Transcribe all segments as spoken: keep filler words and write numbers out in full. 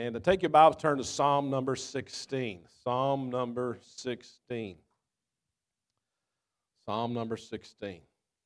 And to take your Bibles, turn to Psalm number sixteen. Psalm number sixteen. Psalm number sixteen.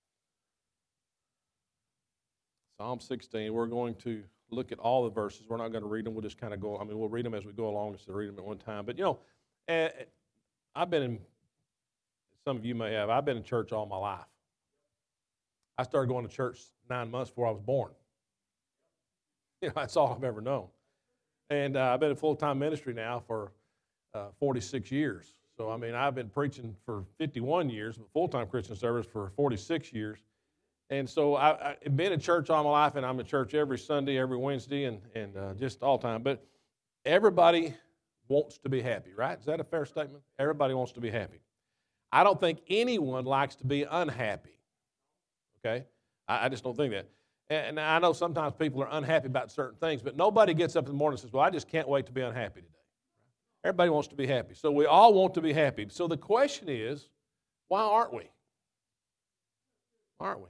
Psalm sixteen, we're going to look at all the verses. We're not going to read them. We'll just kind of go, I mean, we'll read them as we go along instead of read them at one time. But, you know, uh, I've been in, some of you may have, I've been in church all my life. I started going to church nine months before I was born. You know, that's all I've ever known. And uh, I've been in full-time ministry now for uh, forty-six years. So, I mean, I've been preaching for fifty-one years, but full-time Christian service for forty-six years. And so I, I've been in church all my life, and I'm in church every Sunday, every Wednesday, and, and uh, just all time. But everybody wants to be happy, right? Is that a fair statement? Everybody wants to be happy. I don't think anyone likes to be unhappy, okay? I, I just don't think that. And I know sometimes people are unhappy about certain things, but nobody gets up in the morning and says, well, I just can't wait to be unhappy today. Everybody wants to be happy. So we all want to be happy. So the question is, why aren't we? Why aren't we?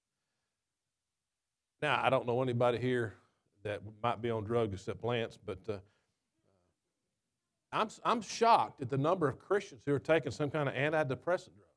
Now, I don't know anybody here that might be on drugs except Lance, but uh, I'm, I'm shocked at the number of Christians who are taking some kind of antidepressant drug.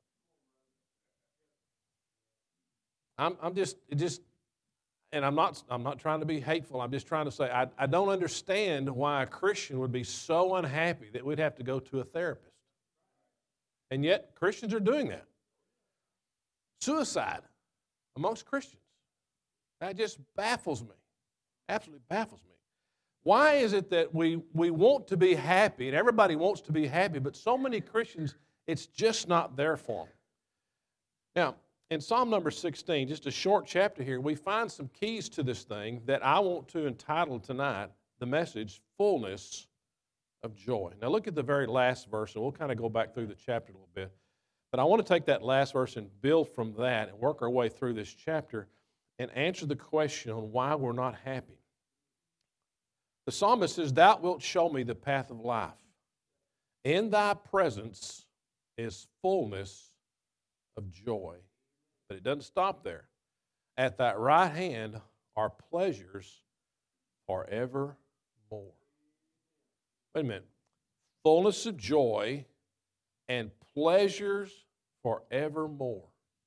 I'm, I'm just, it just, And I'm not, I'm not trying to be hateful. I'm just trying to say I, I don't understand why a Christian would be so unhappy that we'd have to go to a therapist. And yet, Christians are doing that. Suicide amongst Christians. That just baffles me. Absolutely baffles me. Why is it that we, we want to be happy, and everybody wants to be happy, but so many Christians, it's just not there for them? Now, in Psalm number sixteen, just a short chapter here, we find some keys to this thing that I want to entitle tonight the message, Fullness of Joy. Now look at the very last verse, and we'll kind of go back through the chapter a little bit. But I want to take that last verse and build from that and work our way through this chapter and answer the question on why we're not happy. The psalmist says, Thou wilt show me the path of life. In thy presence is fullness of joy. But it doesn't stop there. At that right hand are pleasures forevermore. Wait a minute. Fullness of joy and pleasures forevermore.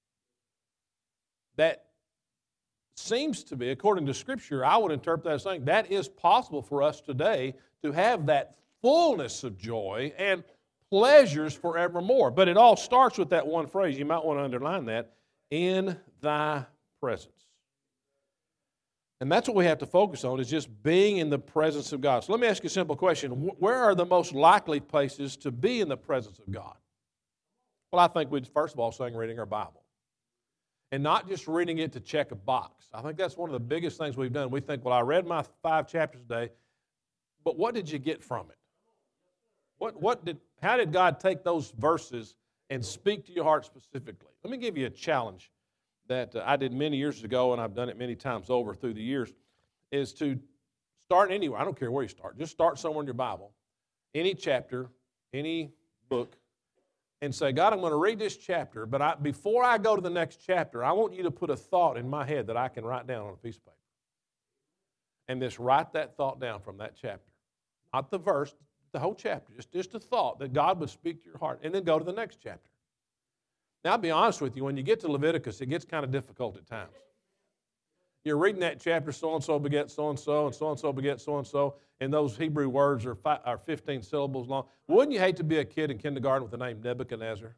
That seems to be, according to Scripture, I would interpret that as saying that is possible for us today to have that fullness of joy and pleasures forevermore. But it all starts with that one phrase. You might want to underline that. In thy presence. And that's what we have to focus on, is just being in the presence of God. So let me ask you a simple question. Where are the most likely places to be in the presence of God? Well, I think we'd first of all sing reading our Bible. And not just reading it to check a box. I think that's one of the biggest things we've done. We think, well, I read my five chapters today, but what did you get from it? What, what did, how did God take those verses and speak to your heart specifically? Let me give you a challenge that uh, I did many years ago, and I've done it many times over through the years, is to start anywhere. I don't care where you start. Just start somewhere in your Bible, any chapter, any book, and say, God, I'm going to read this chapter, but I, before I go to the next chapter, I want you to put a thought in my head that I can write down on a piece of paper. And just write that thought down from that chapter. Not the verse, the whole chapter, just, just a thought that God would speak to your heart, and then go to the next chapter. Now, I'll be honest with you, when you get to Leviticus, it gets kind of difficult at times. You're reading that chapter, so-and-so beget so-and-so, and so-and-so beget so-and-so, and those Hebrew words are, five, are fifteen syllables long. Wouldn't you hate to be a kid in kindergarten with the name Nebuchadnezzar?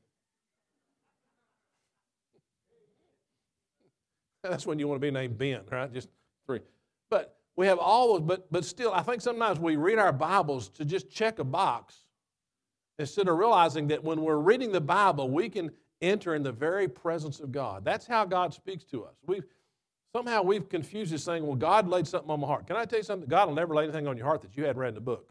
That's when you want to be named Ben, right? Just three. But we have all those, but, but still, I think sometimes we read our Bibles to just check a box instead of realizing that when we're reading the Bible, we can enter in the very presence of God. That's how God speaks to us. We've, somehow we've confused this thing, well, God laid something on my heart. Can I tell you something? God will never lay anything on your heart that you hadn't read in the book.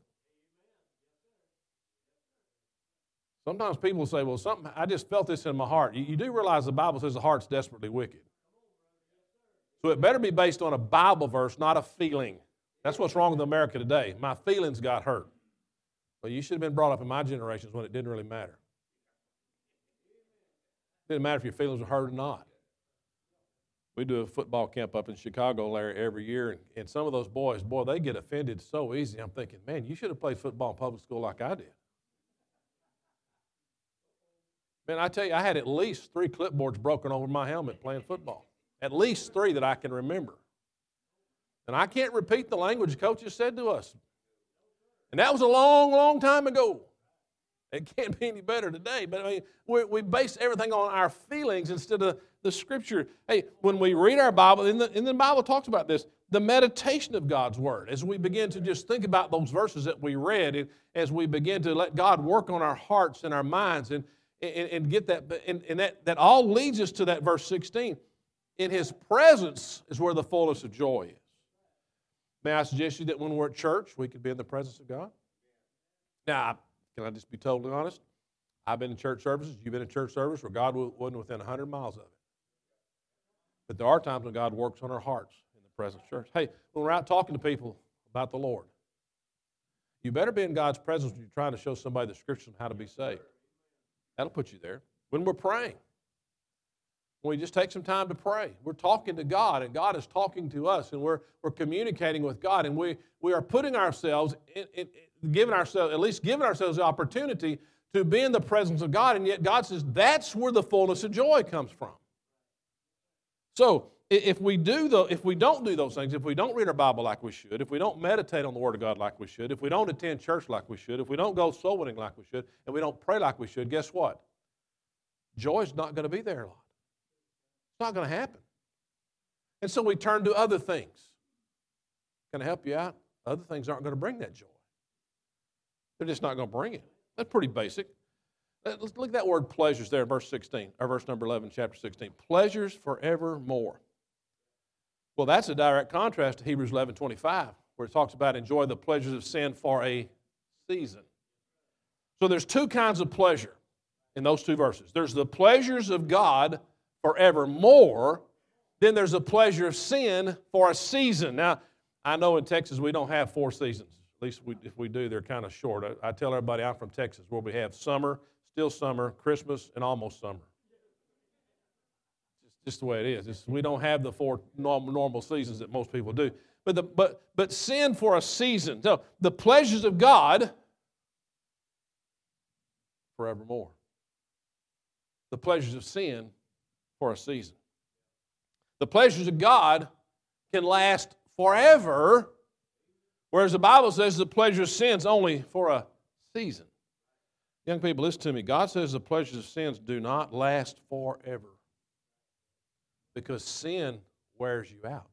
Sometimes people say, well, something, I just felt this in my heart. You, you do realize the Bible says the heart's desperately wicked. So it better be based on a Bible verse, not a feeling. That's what's wrong with America today. My feelings got hurt. Well, you should have been brought up in my generations when it didn't really matter. It didn't matter if your feelings were hurt or not. We do a football camp up in Chicago, Larry, every year, and, and some of those boys, boy, they get offended so easy. I'm thinking, man, you should have played football in public school like I did. Man, I tell you, I had at least three clipboards broken over my helmet playing football. At least three that I can remember. And I can't repeat the language coaches said to us. And that was a long, long time ago. It can't be any better today. But I mean, we, we base everything on our feelings instead of the Scripture. Hey, when we read our Bible, and the, and the Bible talks about this, the meditation of God's Word, as we begin to just think about those verses that we read, and as we begin to let God work on our hearts and our minds, and, and, and get that, and, and that, that all leads us to that verse sixteen. In His presence is where the fullness of joy is. May I suggest to you that when we're at church, we could be in the presence of God? Now, can I just be totally honest? I've been in church services, you've been in church service where God wasn't within one hundred miles of it. But there are times when God works on our hearts in the presence of church. Hey, when we're out talking to people about the Lord, you better be in God's presence when you're trying to show somebody the Scriptures on how to be saved. That'll put you there. When we're praying, when we just take some time to pray, we're talking to God, and God is talking to us, and we're, we're communicating with God, and we, we are putting ourselves, in, in, giving ourselves, at least giving ourselves the opportunity to be in the presence of God, and yet God says that's where the fullness of joy comes from. So if we do the, if we don't do those things, if we don't read our Bible like we should, if we don't meditate on the Word of God like we should, if we don't attend church like we should, if we don't go soul winning like we should, and we don't pray like we should, guess what? Joy's not going to be there a lot. It's not going to happen. And so we turn to other things. Can I help you out? Other things aren't going to bring that joy. They're just not going to bring it. That's pretty basic. Let's look at that word pleasures there in verse sixteen, or verse number eleven, chapter sixteen. Pleasures forevermore. Well, that's a direct contrast to Hebrews eleven twenty-five, where it talks about enjoy the pleasures of sin for a season. So there's two kinds of pleasure in those two verses. There's the pleasures of God forevermore. Then there's a pleasure of sin for a season. Now, I know in Texas we don't have four seasons. At least we, if we do, they're kind of short. I, I tell everybody I'm from Texas, where we have summer, still summer, Christmas, and almost summer. It's just the way it is. It's, we don't have the four normal, normal seasons that most people do. But, the, but, but sin for a season. So the pleasures of God forevermore. The pleasures of sin for a season. The pleasures of God can last forever, whereas the Bible says the pleasure of sin's only for a season. Young people, listen to me. God says the pleasures of sins do not last forever because sin wears you out.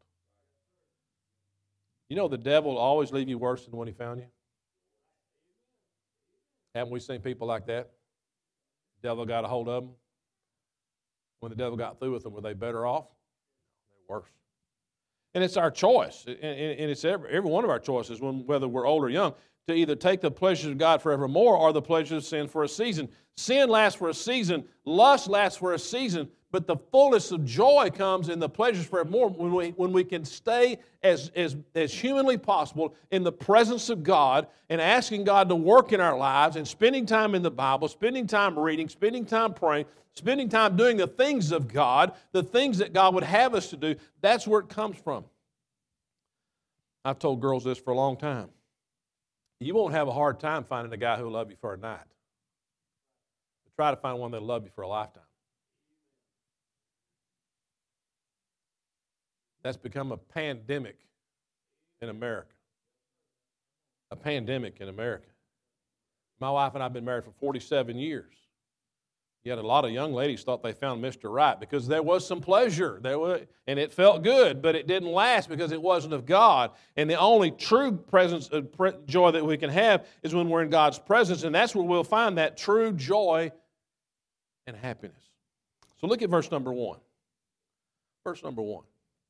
You know the devil will always leave you worse than when he found you? Haven't we seen people like that? The devil got a hold of them. When the devil got through with them, were they better off? They're worse. And it's our choice, and it's every, every one of our choices, when, whether we're old or young, to either take the pleasures of God forevermore or the pleasures of sin for a season. Sin lasts for a season. Lust lasts for a season. But the fullness of joy comes in the pleasures forevermore when we, when we can stay as, as, as humanly possible in the presence of God and asking God to work in our lives and spending time in the Bible, spending time reading, spending time praying, spending time doing the things of God, the things that God would have us to do. That's where it comes from. I've told girls this for a long time. You won't have a hard time finding a guy who will love you for a night. But try to find one that will love you for a lifetime. That's become a pandemic in America. A pandemic in America. My wife and I have been married for forty-seven years. Yet a lot of young ladies thought they found Mister Right because there was some pleasure, there was, and it felt good, but it didn't last because it wasn't of God. And the only true presence of joy that we can have is when we're in God's presence, and that's where we'll find that true joy and happiness. So look at verse number one. Verse number one.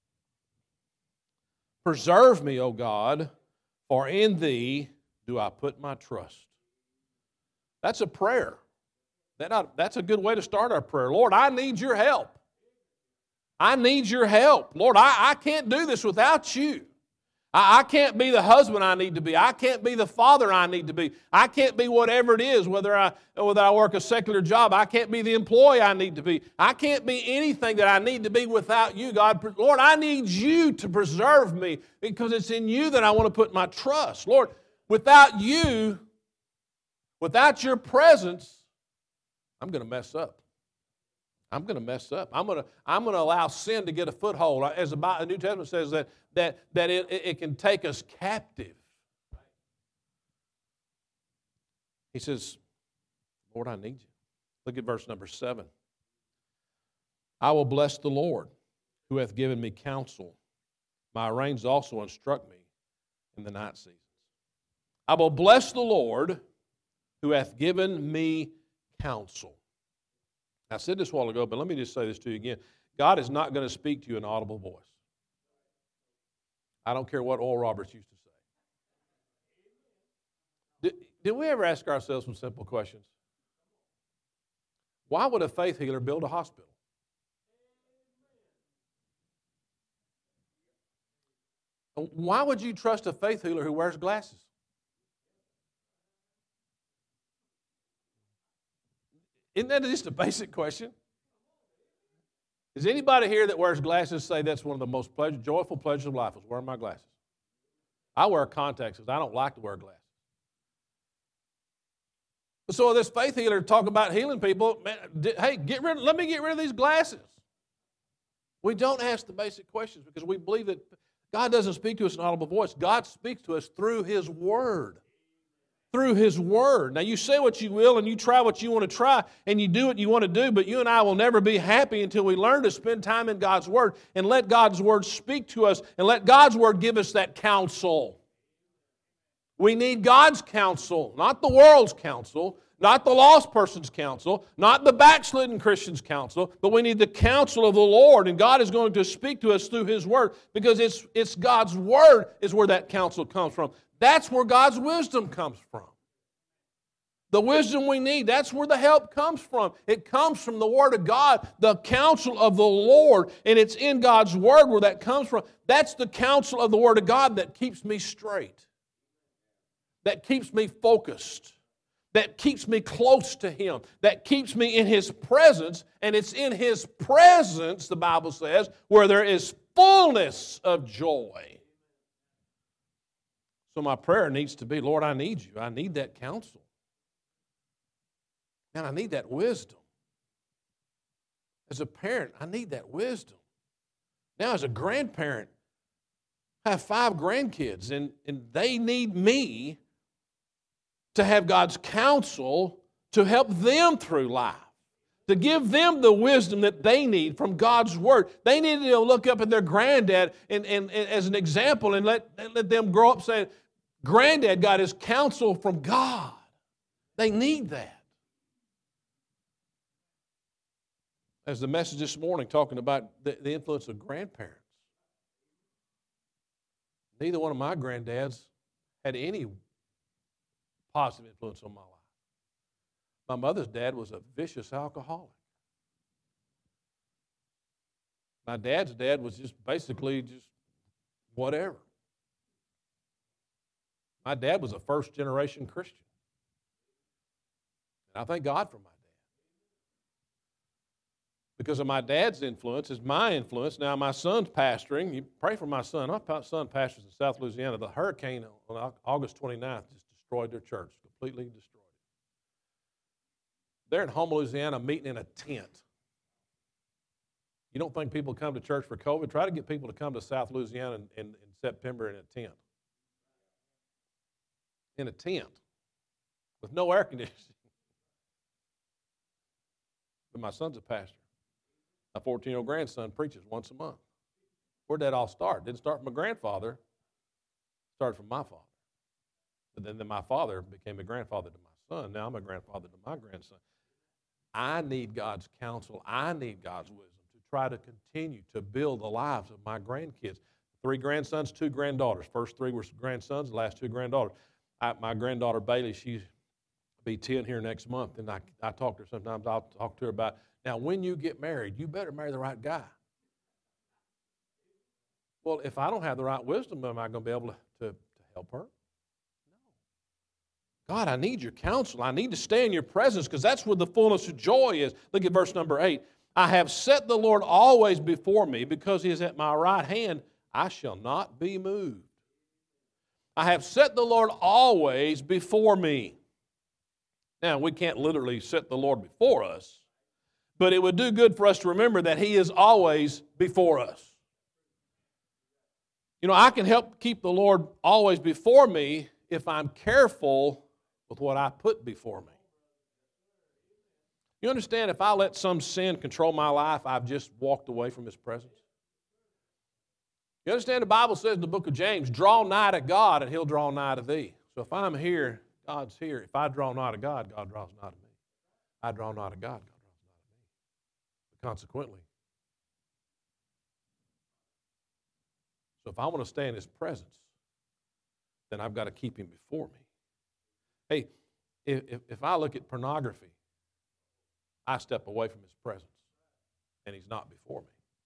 Preserve me, O God, for in Thee do I put my trust. That's a prayer. That not, that's a good way to start our prayer. Lord, I need Your help. I need Your help. Lord, I, I can't do this without You. I, I can't be the husband I need to be. I can't be the father I need to be. I can't be whatever it is, whether I, whether I work a secular job. I can't be the employee I need to be. I can't be anything that I need to be without you, God. Lord, I need you to preserve me because it's in you that I want to put my trust. Lord, without you, without your presence, I'm going to mess up. I'm going to mess up. I'm going to, I'm going to allow sin to get a foothold. As the, Bible, the New Testament says that, that, that it, it can take us captive. He says, Lord, I need you. Look at verse number seven. I will bless the Lord who hath given me counsel. My reins also instruct me in the night seasons. I will bless the Lord who hath given me counsel. I said this a while ago, but let me just say this to you again. God is not going to speak to you in an audible voice. I don't care what Oral Roberts used to say. Did, did we ever ask ourselves some simple questions? Why would a faith healer build a hospital? Why would you trust a faith healer who wears glasses? Isn't that just a basic question? Is anybody here that wears glasses say that's one of the most pleasure, joyful pleasures of life is wearing my glasses? I wear contacts because I don't like to wear glasses. So this faith healer talking about healing people, man, hey, get rid, let me get rid of these glasses. We don't ask the basic questions because we believe that God doesn't speak to us in an audible voice. God speaks to us through His Word. Through His Word. Now, you say what you will and you try what you want to try and you do what you want to do, but you and I will never be happy until we learn to spend time in God's Word and let God's Word speak to us and let God's Word give us that counsel. We need God's counsel, not the world's counsel, not the lost person's counsel, not the backslidden Christian's counsel, but we need the counsel of the Lord, and God is going to speak to us through His Word because it's, it's God's Word is where that counsel comes from. That's where God's wisdom comes from. The wisdom we need, that's where the help comes from. It comes from the Word of God, the counsel of the Lord, and it's in God's Word where that comes from. That's the counsel of the Word of God that keeps me straight, that keeps me focused, that keeps me close to Him, that keeps me in His presence, and it's in His presence, the Bible says, where there is fullness of joy. So my prayer needs to be, Lord, I need you. I need that counsel. And I need that wisdom. As a parent, I need that wisdom. Now, as a grandparent, I have five grandkids, and, and they need me to have God's counsel to help them through life, to give them the wisdom that they need from God's Word. They need to look up at their granddad and, and, and as an example and let, let them grow up saying, Granddad got his counsel from God. They need that. As the message this morning talking about the, the influence of grandparents. Neither one of my granddads had any positive influence on my life. My mother's dad was a vicious alcoholic. My dad's dad was just basically just whatever. My dad was a first-generation Christian. And I thank God for my dad. Because of my dad's influence is my influence. Now, my son's pastoring. You pray for my son. My son pastors in South Louisiana. The hurricane on August twenty-ninth just destroyed their church, completely destroyed it. They're in Houma, Louisiana, meeting in a tent. You don't think people come to church for COVID? Try to get people to come to South Louisiana in, in, in September in a tent. In a tent with no air conditioning. But my son's a pastor. My fourteen-year-old grandson preaches once a month. Where'd that all start? Didn't start from my grandfather. It started from my father. But then, then my father became a grandfather to my son. Now I'm a grandfather to my grandson. I need God's counsel. I need God's wisdom to try to continue to build the lives of my grandkids. Three grandsons, two granddaughters. First three were grandsons, the last two granddaughters. I, my granddaughter Bailey, she'll be ten here next month, and I, I talk to her sometimes. I'll talk to her about, now when you get married, you better marry the right guy. Well, if I don't have the right wisdom, am I going to be able to, to, to help her? No. God, I need your counsel. I need to stay in your presence because that's where the fullness of joy is. Look at verse number eight. I have set the Lord always before me because he is at my right hand. I shall not be moved. I have set the Lord always before me. Now, we can't literally set the Lord before us, but it would do good for us to remember that he is always before us. You know, I can help keep the Lord always before me if I'm careful with what I put before me. You understand, if I let some sin control my life, I've just walked away from his presence. You understand, the Bible says in the book of James, draw nigh to God and he'll draw nigh to thee. So if I'm here, God's here. If I draw nigh to God, God draws nigh to me. I draw nigh to God, God draws nigh to me. But consequently, so if I want to stay in his presence, then I've got to keep him before me. Hey, if, if I look at pornography, I step away from his presence, and he's not before me.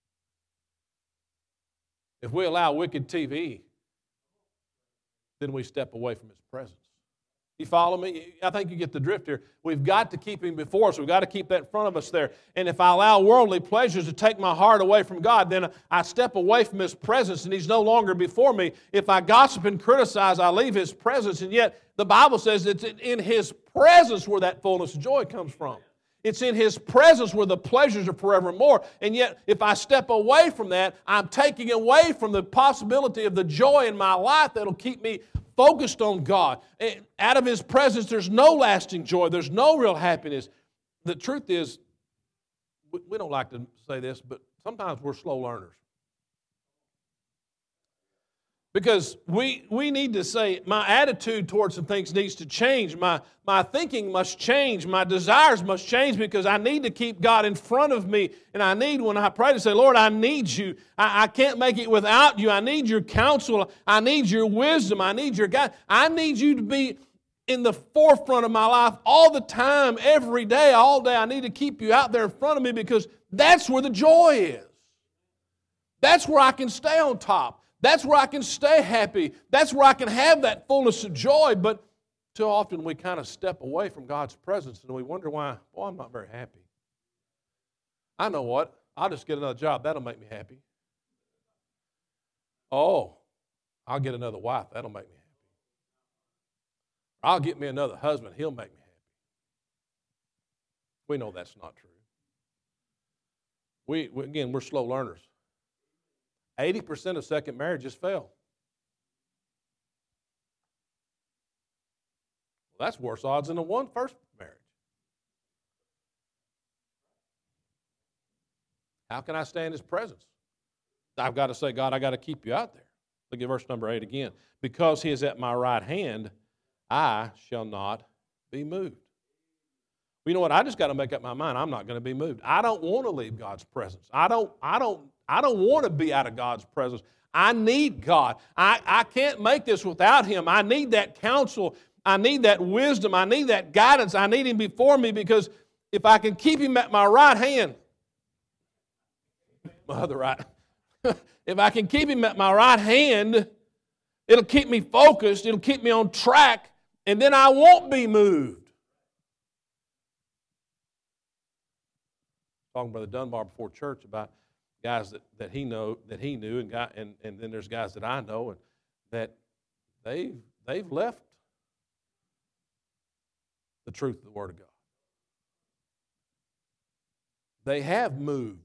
If we allow wicked T V, then we step away from his presence. You follow me? I think you get the drift here. We've got to keep him before us. We've got to keep that in front of us there. And if I allow worldly pleasures to take my heart away from God, then I step away from his presence and he's no longer before me. If I gossip and criticize, I leave his presence. And yet the Bible says it's in his presence where that fullness of joy comes from. It's in his presence where the pleasures are forevermore. And yet, if I step away from that, I'm taking away from the possibility of the joy in my life that'll keep me focused on God. And out of his presence, there's no lasting joy. There's no real happiness. The truth is, we don't like to say this, but sometimes we're slow learners. Because we, we need to say, my attitude towards some things needs to change. My, my thinking must change. My desires must change because I need to keep God in front of me. And I need, when I pray, to say, Lord, I need you. I, I can't make it without you. I need your counsel. I need your wisdom. I need your guidance. I need you to be in the forefront of my life all the time, every day, all day. I need to keep you out there in front of me because that's where the joy is. That's where I can stay on top. That's where I can stay happy. That's where I can have that fullness of joy. But too often we kind of step away from God's presence and we wonder why, well, I'm not very happy. I know what. I'll just get another job. That'll make me happy. Oh, I'll get another wife. That'll make me happy. I'll get me another husband. He'll make me happy. We know that's not true. We, we again, we're slow learners. eighty percent of second marriages fail. Well, that's worse odds than the one first marriage. How can I stay in his presence? I've got to say, God, I got to keep you out there. Look at verse number eight again. Because he is at my right hand, I shall not be moved. Well, you know what? I just got to make up my mind. I'm not going to be moved. I don't want to leave God's presence. I don't, I don't, I don't want to be out of God's presence. I need God. I, I can't make this without him. I need that counsel. I need that wisdom. I need that guidance. I need him before me because if I can keep him at my right hand, my other right, if I can keep him at my right hand, it'll keep me focused. It'll keep me on track, and then I won't be moved. Talking to Brother Dunbar before church about guys that, that he know that he knew, and guy, and, and then there's guys that I know, and that they they've left the truth of the Word of God. They have moved.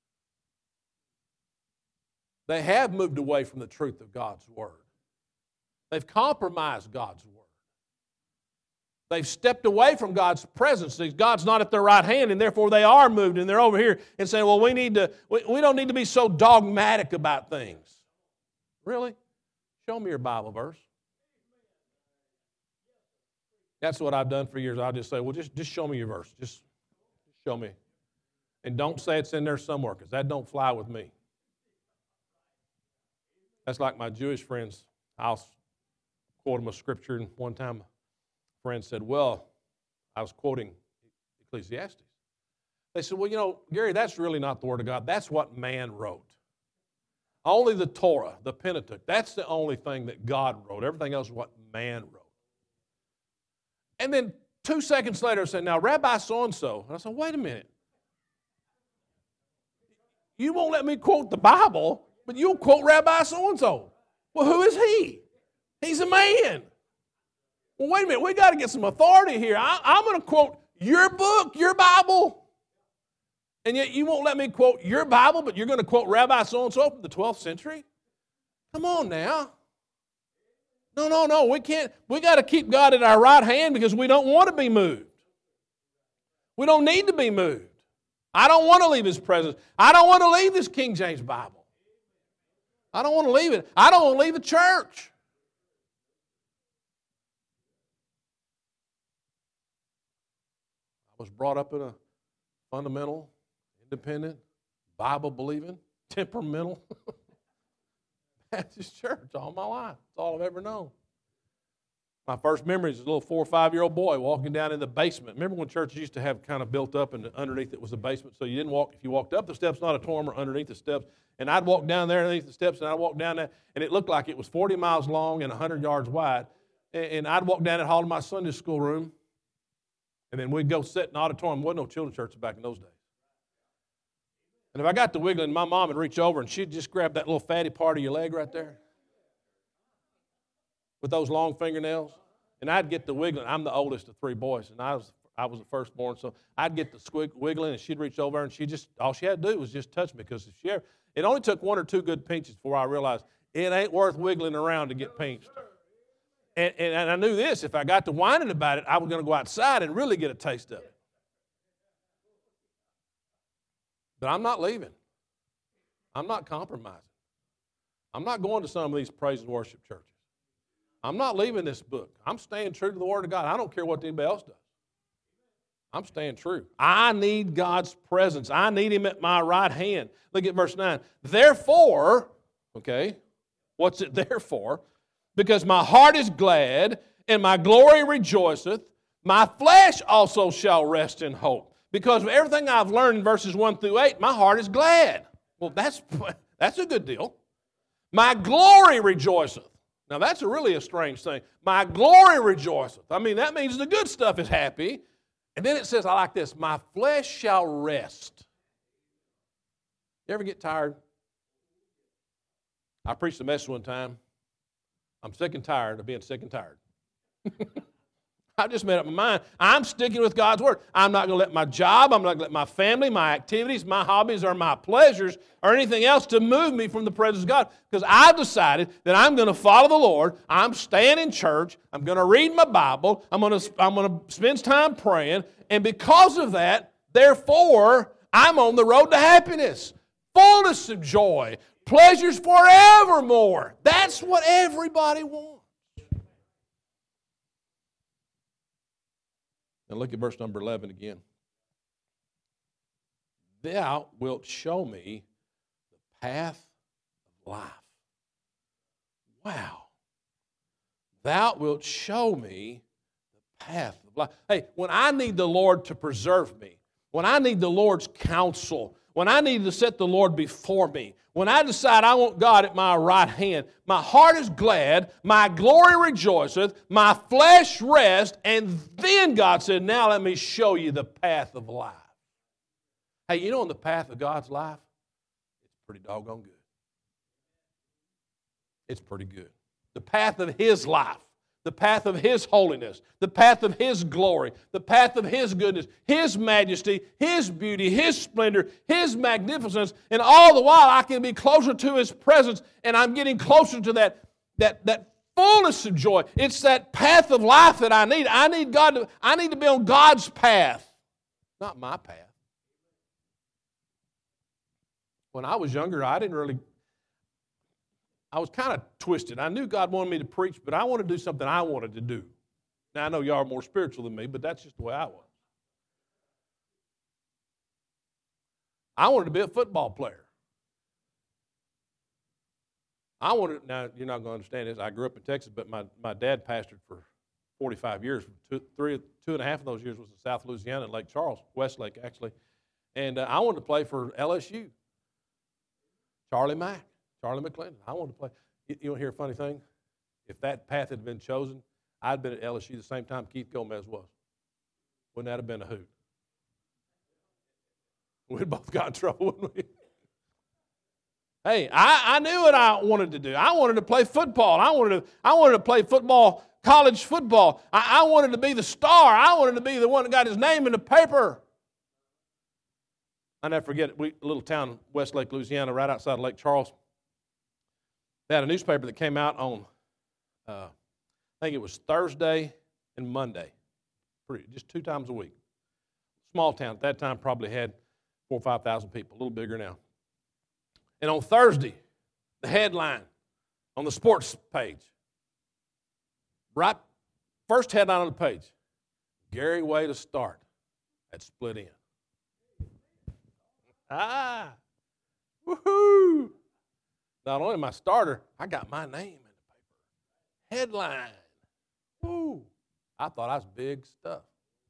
They have moved away from the truth of God's Word. They've compromised God's Word. They've stepped away from God's presence. God's not at their right hand, and therefore they are moved, and they're over here and saying, well, we need to, we, we don't need to be so dogmatic about things. Really? Show me your Bible verse. That's what I've done for years. I'll just say, well, just, just show me your verse. Just show me. And don't say it's in there somewhere, because that don't fly with me. That's like my Jewish friends. I'll quote them a scripture, and one time a friend said, well, I was quoting Ecclesiastes. They said, well, you know, Gary, that's really not the Word of God. That's what man wrote. Only the Torah, the Pentateuch. That's the only thing that God wrote. Everything else is what man wrote. And then two seconds later, I said, now, Rabbi so-and-so. And I said, wait a minute. You won't let me quote the Bible, but you'll quote Rabbi so-and-so. Well, who is he? He's a man. Well, wait a minute. We got to get some authority here. I, I'm going to quote your book, your Bible. And yet you won't let me quote your Bible, but you're going to quote Rabbi so-and-so from the twelfth century? Come on now. No, no, no. We can't. We got to keep God at our right hand because we don't want to be moved. We don't need to be moved. I don't want to leave His presence. I don't want to leave this King James Bible. I don't want to leave it. I don't want to leave the church. I was brought up in a fundamental, independent, Bible-believing, temperamental Baptist church all my life. That's all I've ever known. My first memory is a little four or five-year-old boy walking down in the basement. Remember when churches used to have kind of built up and underneath it was a basement, so you didn't walk, if you walked up the steps, not a auditorium, or underneath the steps. And I'd walk down there underneath the steps, and I'd walk down there, and it looked like it was forty miles long and one hundred yards wide. And I'd walk down that hall to my Sunday school room, and then we'd go sit in the auditorium. There wasn't no children's churches back in those days. And if I got to wiggling, my mom would reach over, and she'd just grab that little fatty part of your leg right there with those long fingernails. And I'd get the wiggling. I'm the oldest of three boys, and I was I was the firstborn, so I'd get the squig wiggling, and she'd reach over, and she just all she had to do was just touch me, because if she ever, it only took one or two good pinches before I realized it ain't worth wiggling around to get pinched. And, and, and I knew this: if I got to whining about it, I was going to go outside and really get a taste of it. But I'm not leaving. I'm not compromising. I'm not going to some of these praise and worship churches. I'm not leaving this book. I'm staying true to the Word of God. I don't care what anybody else does. I'm staying true. I need God's presence. I need Him at my right hand. Look at verse nine. Therefore, okay, what's it there for? Because my heart is glad, and my glory rejoiceth. My flesh also shall rest in hope. Because of everything I've learned in verses one through eight, my heart is glad. Well, that's, that's a good deal. My glory rejoiceth. Now, that's a really a strange thing. My glory rejoiceth. I mean, that means the good stuff is happy. And then it says, I like this, my flesh shall rest. You ever get tired? I preached a message one time. I'm sick and tired of being sick and tired. I just made up my mind. I'm sticking with God's Word. I'm not going to let my job, I'm not going to let my family, my activities, my hobbies, or my pleasures, or anything else to move me from the presence of God. Because I've decided that I'm going to follow the Lord. I'm staying in church. I'm going to read my Bible. I'm going to, I'm going to spend time praying. And because of that, therefore, I'm on the road to happiness, fullness of joy, pleasures forevermore. That's what everybody wants. Now look at verse number eleven again. Thou wilt show me the path of life. Wow. Thou wilt show me the path of life. Hey, when I need the Lord to preserve me, when I need the Lord's counsel, when I need to set the Lord before me, when I decide I want God at my right hand, my heart is glad, my glory rejoiceth, my flesh rests, and then God said, now let me show you the path of life. Hey, you know, in the path of God's life, it's pretty doggone good. It's pretty good. The path of His life, the path of His holiness, the path of His glory, the path of His goodness, His majesty, His beauty, His splendor, His magnificence, and all the while I can be closer to His presence, and I'm getting closer to that, that, that fullness of joy. It's that path of life that I need. I need God to, I need to be on God's path, not my path. When I was younger, I didn't really I was kind of twisted. I knew God wanted me to preach, but I wanted to do something I wanted to do. Now, I know y'all are more spiritual than me, but that's just the way I was. I wanted to be a football player. I wanted, now, you're not going to understand this. I grew up in Texas, but my, my dad pastored for forty-five years. Two, three, two and a half of those years was in South Louisiana and Lake Charles, Westlake, actually. And uh, I wanted to play for L S U. Charlie Mack. Charlie McClendon. I wanted to play. You, you want to hear a funny thing? If that path had been chosen, I'd been at L S U the same time Keith Gomez was. Wouldn't that have been a hoot? We'd both got in trouble, wouldn't we? Hey, I, I knew what I wanted to do. I wanted to play football. I wanted to, I wanted to play football, college football. I, I wanted to be the star. I wanted to be the one that got his name in the paper. I never forget it. We, a little town, Westlake, Louisiana, right outside of Lake Charles. They had a newspaper that came out on, uh, I think it was Thursday and Monday, pretty, just two times a week. Small town at that time probably had four or five thousand people, a little bigger now. And on Thursday, the headline on the sports page, right, first headline on the page, Gary Way to start at Split End. Ah, woohoo! Not only my starter, I got my name in the paper. Headline. Woo! I thought I was big stuff.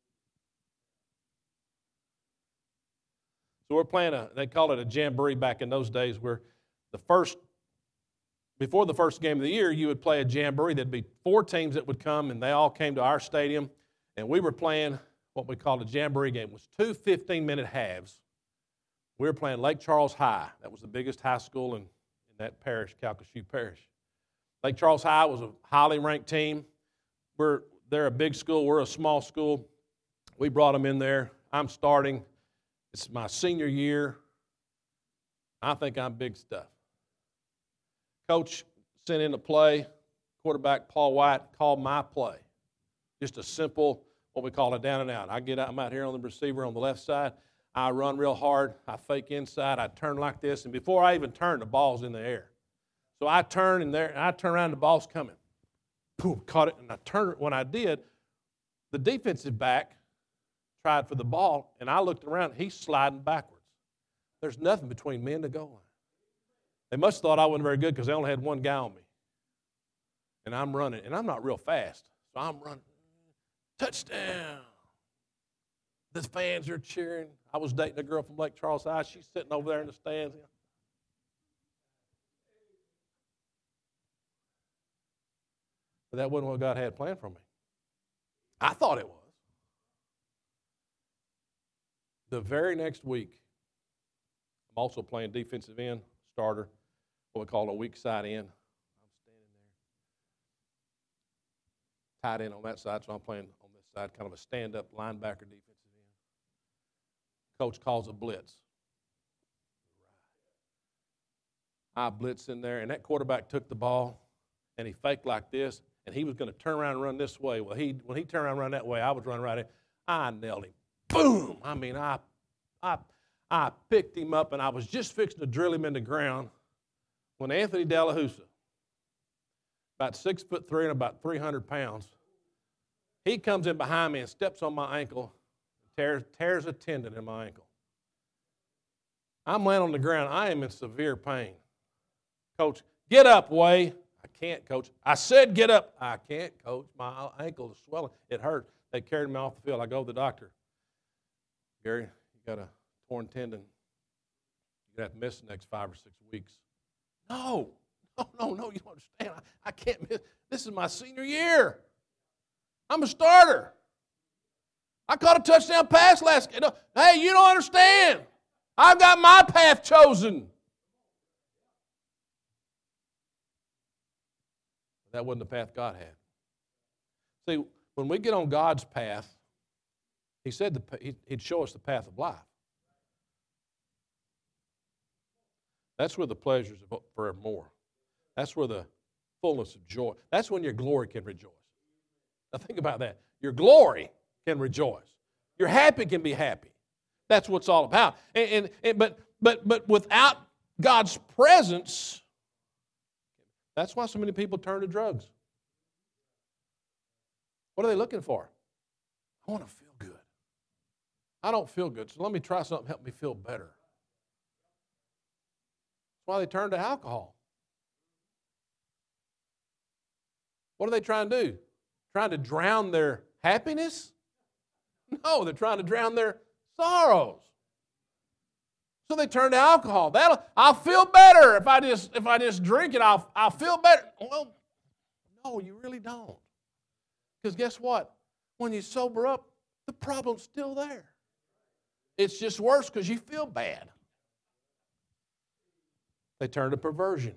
So we're playing a, they call it a jamboree back in those days, where the first, before the first game of the year, you would play a jamboree. There'd be four teams that would come, and they all came to our stadium, and we were playing what we called a jamboree game. It was two fifteen-minute halves. We were playing Lake Charles High. That was the biggest high school in, in that parish, Calcasieu Parish. Lake Charles High was a highly ranked team. We're, they're a big school. We're a small school. We brought them in there. I'm starting. It's my senior year. I think I'm big stuff. Coach sent in a play. Quarterback Paul White called my play. Just a simple, what we call a down and out. I get out, I'm out here on the receiver on the left side. I run real hard. I fake inside. I turn like this, and before I even turn, the ball's in the air. So I turn and there, and I turn around, the ball's coming. Boom, caught it, and I turned it. When I did, the defensive back tried for the ball, and I looked around. He's sliding backwards. There's nothing between me and the goal line. They must have thought I wasn't very good because they only had one guy on me. And I'm running, and I'm not real fast, so I'm running. Touchdown. The fans are cheering. I was dating a girl from Lake Charles High. She's sitting over there in the stands. But that wasn't what God had planned for me. I thought it was. The very next week, I'm also playing defensive end, starter, what we call a weak side end. I'm standing there, tight end on that side, so I'm playing on this side, kind of a stand-up linebacker defensive end. Coach calls a blitz. I blitz in there, and that quarterback took the ball, and he faked like this, and he was going to turn around and run this way. Well, he when he turned around and run that way, I was running right in. I nailed him. Boom! I mean, I, I, I picked him up, and I was just fixing to drill him in the ground when Anthony Delahusa, about six foot three and about three hundred pounds, he comes in behind me and steps on my ankle, tears, tears a tendon in my ankle. I'm laying on the ground. I am in severe pain. Coach, get up, Way. I can't, Coach. I said get up. I can't, Coach. My ankle is swelling. It hurts. They carried me off the field. I go to the doctor. Gary, you got a torn tendon. You're going to have to miss the next five or six weeks. No, no, no, no, you don't understand. I, I can't miss. This is my senior year. I'm a starter. I caught a touchdown pass last game. Hey, you don't understand. I've got my path chosen. That wasn't the path God had. See, when we get on God's path, He said the, He'd show us the path of life. That's where the pleasures of forevermore. That's where the fullness of joy. That's when your glory can rejoice. Now think about that. Your glory can rejoice. Your happy can be happy. That's what it's all about. And, and, and but but but without God's presence, that's why so many people turn to drugs. What are they looking for? I want to feel good. I don't feel good, so let me try something to help me feel better. That's why they turn to alcohol. What are they trying to do? Trying to drown their happiness? No, they're trying to drown their sorrows. So they turn to alcohol. That'll, I'll feel better if I just if I just drink it. I'll I'll feel better. Well, no, you really don't. Because guess what? When you sober up, the problem's still there. It's just worse because you feel bad. They turn to perversion.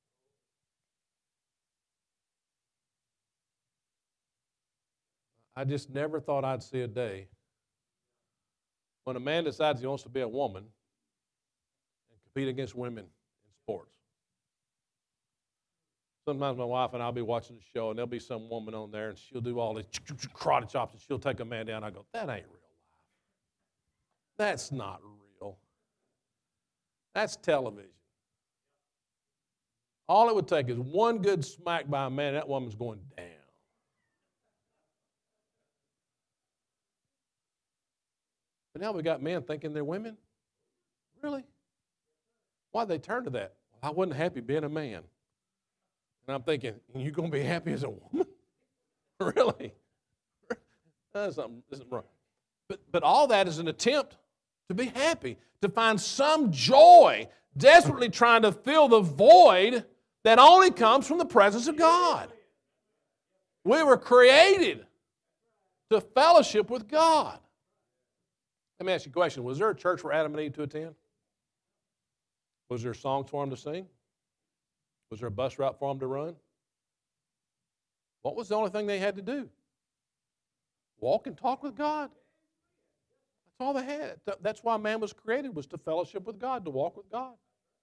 I just never thought I'd see a day when a man decides he wants to be a woman and compete against women in sports. Sometimes my wife and I'll be watching the show, and there'll be some woman on there, and she'll do all these karate chops, and she'll take a man down. I go, that ain't real life. That's not real. That's television. All it would take is one good smack by a man, and that woman's going down. But now we got men thinking they're women. Really? Why'd they turn to that? Well, I wasn't happy being a man. And I'm thinking, you're going to be happy as a woman? Really? That's something, isn't wrong. But, but all that is an attempt to be happy, to find some joy, desperately trying to fill the void that only comes from the presence of God. We were created to fellowship with God. Let me ask you a question. Was there a church for Adam and Eve to attend? Was there songs for them to sing? Was there a bus route for them to run? What was the only thing they had to do? Walk and talk with God. That's all they had. That's why man was created, was to fellowship with God, to walk with God.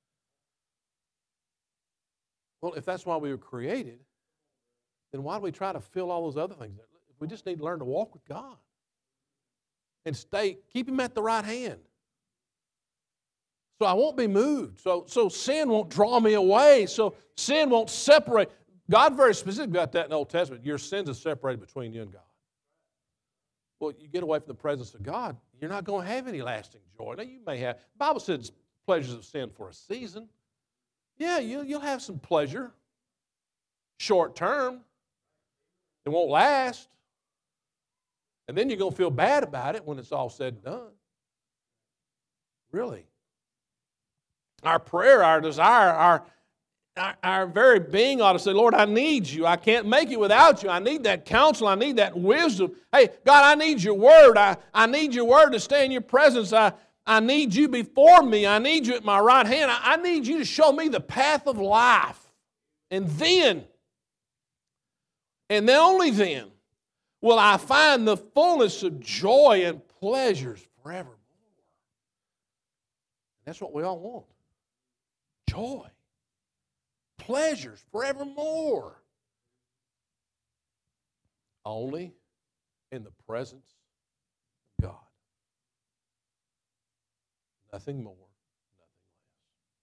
Well, if that's why we were created, then why do we try to fill all those other things? We just need to learn to walk with God. And stay, keep him at the right hand. So I won't be moved. So, so sin won't draw me away. So sin won't separate. God very specific about that in the Old Testament. Your sins are separated between you and God. Well, you get away from the presence of God, you're not going to have any lasting joy. Now, you may have, the Bible says pleasures of sin for a season. Yeah, you, you'll have some pleasure. Short term. It won't last. And then you're going to feel bad about it when it's all said and done. Really. Our prayer, our desire, our, our, our very being ought to say, Lord, I need you. I can't make it without you. I need that counsel. I need that wisdom. Hey, God, I need your word. I, I need your word to stay in your presence. I, I need you before me. I need you at my right hand. I, I need you to show me the path of life. And then, and then only then, will I find the fullness of joy and pleasures forevermore. That's what we all want. Joy. Pleasures forevermore. Only in the presence of God. Nothing more, nothing less.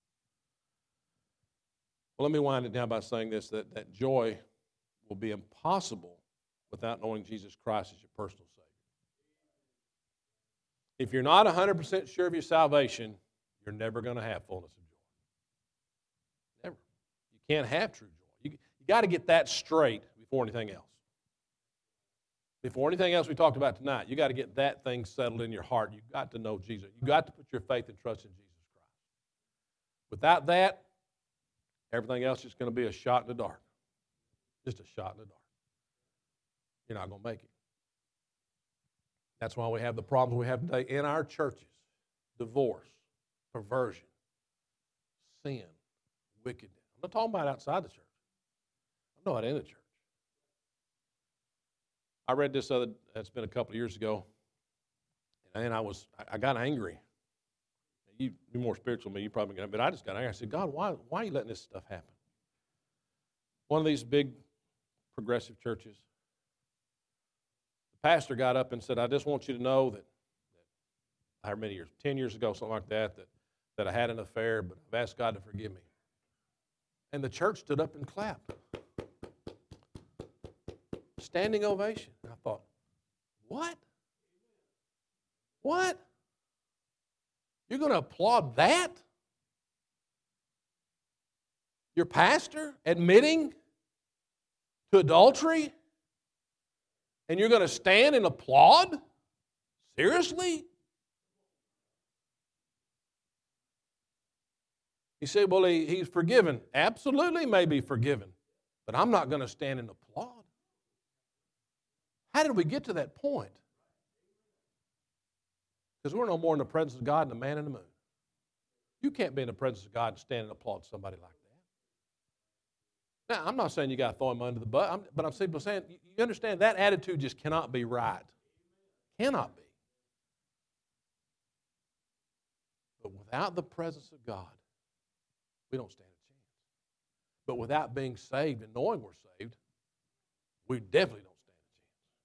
Well, let me wind it down by saying this, that, that joy will be impossible without knowing Jesus Christ as your personal Savior. If you're not one hundred percent sure of your salvation, you're never going to have fullness of joy. Never. You can't have true joy. You, you got to get that straight before anything else. Before anything else we talked about tonight, you got to get that thing settled in your heart. You've got to know Jesus. You've got to put your faith and trust in Jesus Christ. Without that, everything else is going to be a shot in the dark. Just a shot in the dark. You're not going to make it. That's why we have the problems we have today in our churches. Divorce, perversion, sin, wickedness. I'm not talking about outside the church. I'm talking about in the church. I read this other, it's been a couple of years ago, and I was, I got angry. You, you're more spiritual than me, you probably got, but I just got angry. I said, God, why, why are you letting this stuff happen? One of these big progressive churches, pastor got up and said, I just want you to know that, that how many years, ten years ago, something like that, that, that I had an affair, but I've asked God to forgive me. And the church stood up and clapped. Standing ovation. And I thought, what? What? You're going to applaud that? Your pastor admitting to adultery? And you're going to stand and applaud? Seriously? You say, well, he, he's forgiven. Absolutely may be forgiven, but I'm not going to stand and applaud. How did we get to that point? Because we're no more in the presence of God than a man in the moon. You can't be in the presence of God and stand and applaud somebody like that. Now, I'm not saying you got to throw him under the bus, I'm, but I'm simply saying, you understand, that attitude just cannot be right. Cannot be. But without the presence of God, we don't stand a chance. But without being saved and knowing we're saved, we definitely don't stand a chance.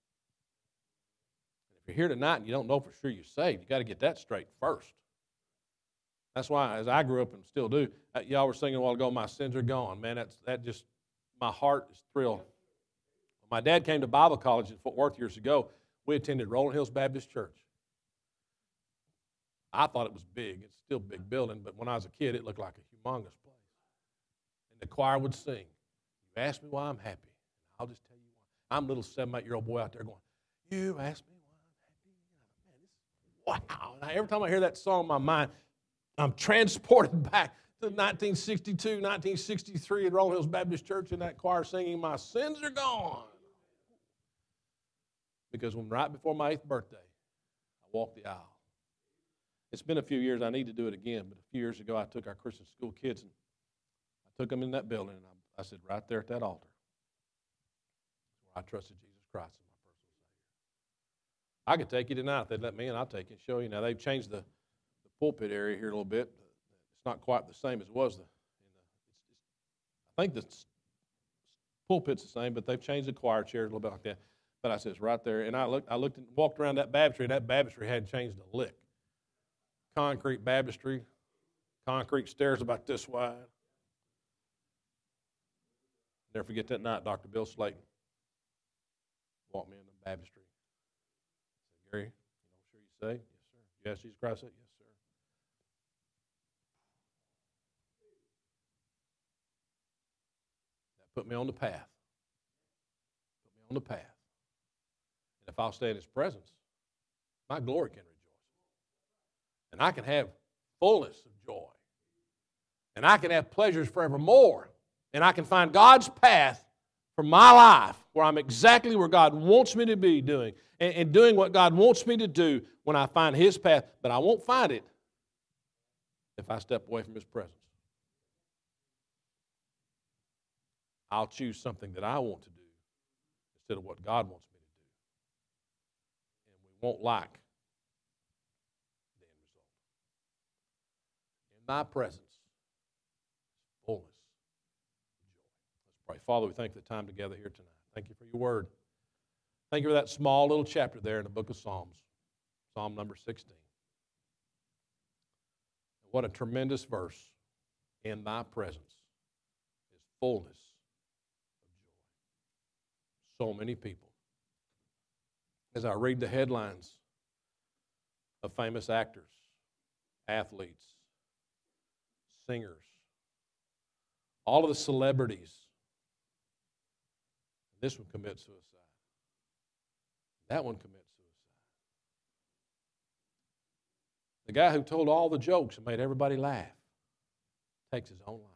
And if you're here tonight and you don't know for sure you're saved, you got to get that straight first. That's why, as I grew up and still do, y'all were singing a while ago, "My sins are gone." Man, that's that just, my heart is thrilled. When my dad came to Bible college in Fort Worth years ago, we attended Rolling Hills Baptist Church. I thought it was big. It's still a big building, but when I was a kid, it looked like a humongous place. And the choir would sing, "You ask me why I'm happy, I'll just tell you why." I'm a little seven, eight-year-old boy out there going, "You ask me why I'm happy." Man, this, wow. And every time I hear that song in my mind, I'm transported back to nineteen sixty-two, nineteen sixty-three at Rolling Hills Baptist Church in that choir singing, "My sins are gone." Because when right before my eighth birthday, I walked the aisle. It's been a few years. I need to do it again. But a few years ago, I took our Christian school kids, and I took them in that building, and I, I said, right there at that altar, where I trusted Jesus Christ as my personal Savior. I could take you tonight. If they'd let me in, I'll take you and show you. Now, they've changed the, the pulpit area here a little bit. It's not quite the same as it was. The, in the, it's, it's, I think the pulpit's the same, but they've changed the choir chairs a little bit like that. But I said, it's right there. And I looked, I looked and walked around that baptistry, and that baptistry hadn't changed a lick. Concrete baptistry, concrete stairs about this wide. Never forget that night, Doctor Bill Slayton walked me in the baptistry. I said, "Gary, you know, sure you say?" "Yes, sir." "You ask Jesus Christ?" I said, "Yes, sir." That put me on the path. Put me on the path. And if I'll stay in His presence, my glory can rejoice. And I can have fullness of joy. And I can have pleasures forevermore. And I can find God's path for my life where I'm exactly where God wants me to be doing. And, and doing what God wants me to do when I find His path. But I won't find it if I step away from His presence. I'll choose something that I want to do instead of what God wants me to do. And we won't like Thy presence, fullness of joy. Let's pray. Father, we thank you for the time together here tonight. Thank you for your word. Thank you for that small little chapter there in the book of Psalms, Psalm number sixteen. What a tremendous verse. In thy presence is fullness of joy. So many people. As I read the headlines of famous actors, athletes, singers, all of the celebrities, this one commits suicide. That one commits suicide. The guy who told all the jokes and made everybody laugh takes his own life.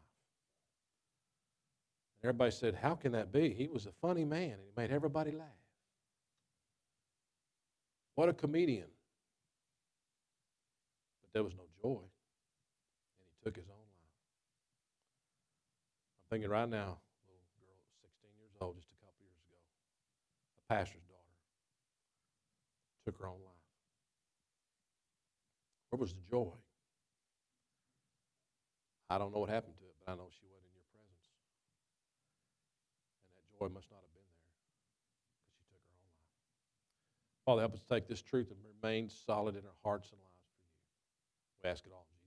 And everybody said, "How can that be? He was a funny man and he made everybody laugh." What a comedian. But there was no joy. And he took his own life. I'm thinking right now, a little girl, sixteen years old, just a couple years ago, a pastor's daughter, took her own life. Where was the joy? I don't know what happened to it, but I know she wasn't in your presence. And that joy must not have been there because she took her own life. Father, help us take this truth and remain solid in our hearts and lives for you. We ask it all in Jesus' name.